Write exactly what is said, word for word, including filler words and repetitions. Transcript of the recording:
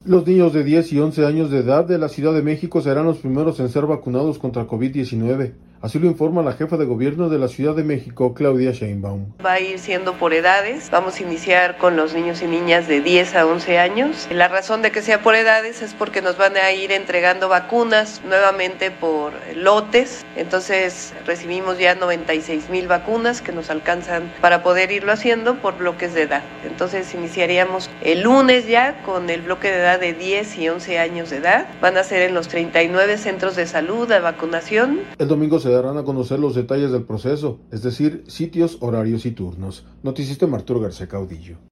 Los niños de diez y once años de edad de la Ciudad de México serán los primeros en ser vacunados contra COVID diecinueve. Así lo informa la jefa de gobierno de la Ciudad de México, Claudia Sheinbaum. Va a ir siendo por edades. Vamos a iniciar con los niños y niñas de diez a once años. La razón de que sea por edades es porque nos van a ir entregando vacunas nuevamente por lotes. Entonces recibimos ya noventa y seis mil vacunas que nos alcanzan para poder irlo haciendo por bloques de edad. Entonces iniciaríamos el lunes ya con el bloque de edad de diez y once años de edad. Van a ser en los treinta y nueve centros de salud de vacunación. El domingo se darán a conocer los detalles del proceso, es decir, sitios, horarios y turnos. Noticista Arturo García Caudillo.